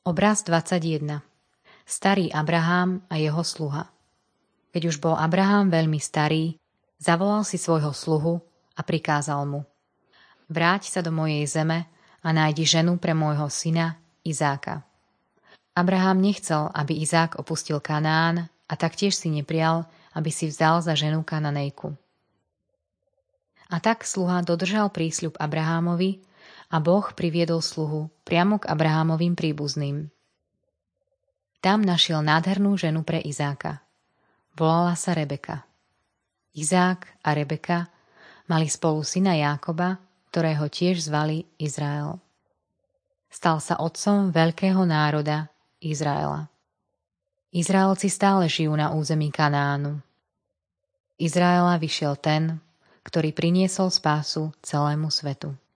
Obraz 21. Starý Abraham a jeho sluha. Keď už bol Abraham veľmi starý, zavolal si svojho sluhu a prikázal mu: Vráť sa do mojej zeme a nájdi ženu pre môjho syna Izáka. Abraham nechcel, aby Izák opustil Kanán a taktiež si neprial, aby si vzal za ženu Kananejku. A tak sluha dodržal prísľub Abrahámovi a Boh priviedol sluhu priamo k Abrahámovým príbuzným. Tam našiel nádhernú ženu pre Izáka. Volala sa Rebeka. Izák a Rebeka mali spolu syna Jákoba, ktorého tiež zvali Izrael. Stal sa otcom veľkého národa Izraela. Izraelci stále žijú na území Kanánu. Izraela vyšiel ten, ktorý priniesol spásu celému svetu.